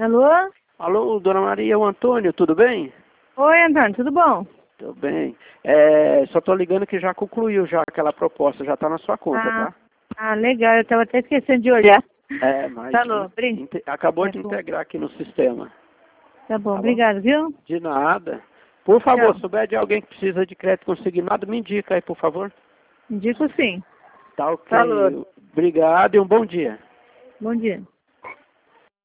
Alô? Alô, dona Maria, o Antônio, tudo bem? Oi, Antônio, tudo bom? Tudo bem. Só tô ligando que já concluiu já aquela proposta, já tá na sua conta, tá? Legal, eu estava até esquecendo de olhar. Mas Falou, acabou tá de bom. integrar aqui no sistema. Tá bom, Tá bom? obrigado, viu? De nada. Por favor, Tchau. se souber de alguém que precisa de crédito consignado, me indica aí, por favor. Indico sim. Tá ok. Falou. Obrigado e um bom dia. Bom dia.